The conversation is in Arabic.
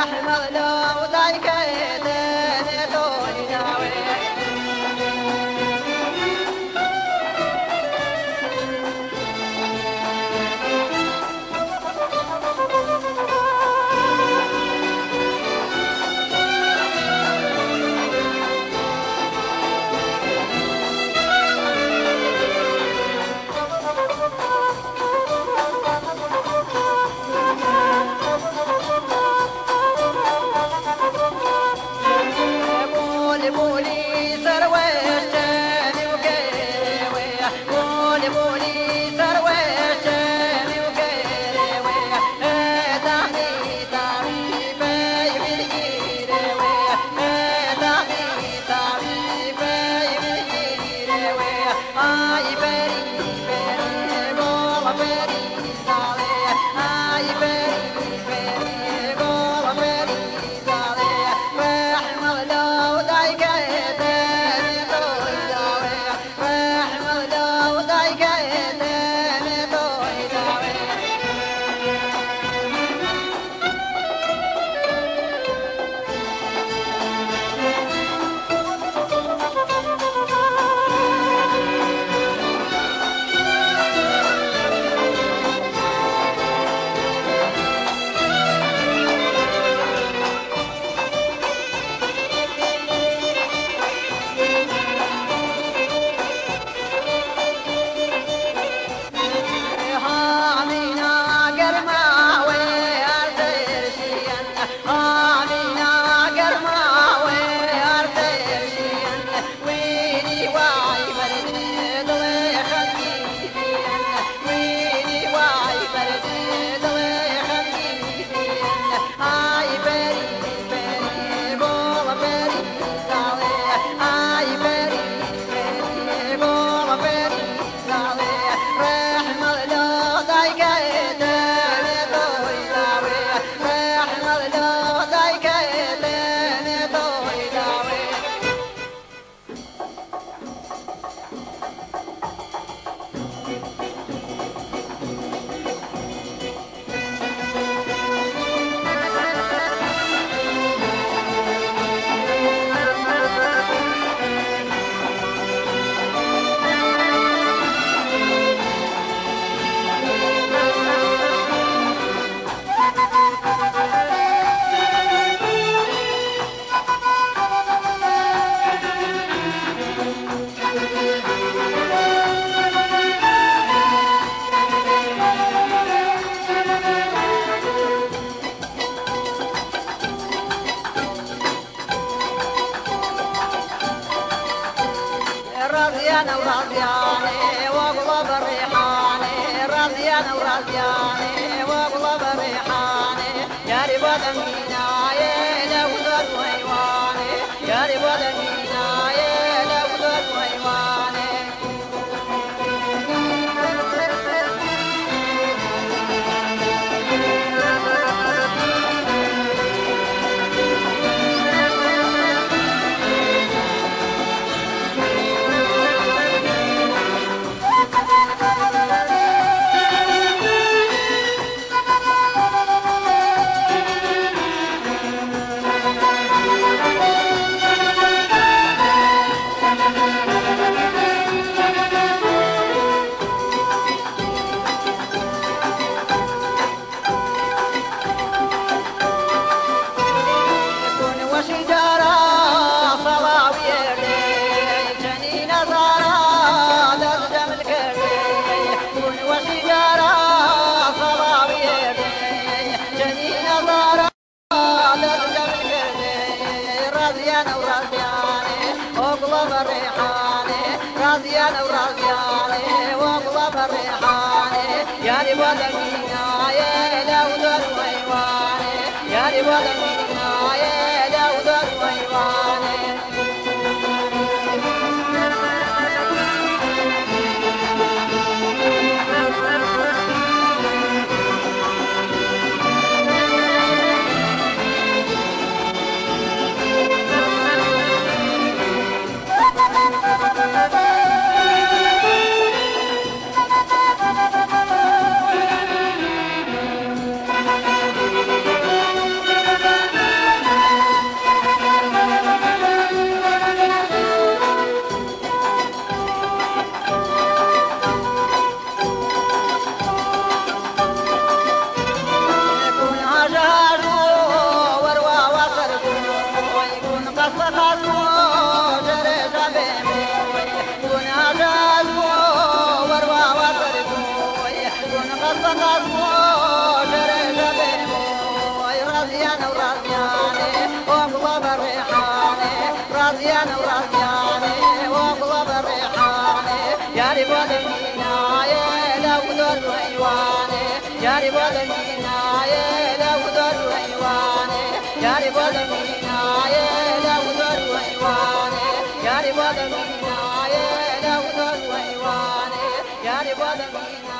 رضيان ورضياني واقلب الريحاني رضيان ورضياني واقلب الريحاني يا رب دمينا يا لو ذر ويواني يا رب دمينا يا لو ذر ويواني رضيان ورضياني واقلب الريحاني يا رب دمينا يا لو ذر ويواني يا رب دمينا يا لو ذر ويواني خصمو جري جبيمو كنا جازمو وروا وصرفو كنا خصمو جري جبيمو رضيان ورضياني وقلب الريحاني رضيان ورضياني وقلب الريحاني يا رب ودمينا يا لو دور حيواني يا رب ودمينا يا لو دور حيواني يا رب ودمينا يا لو دور حيواني يا رب ودمينا يا لو دور حيواني يا رب ودمينا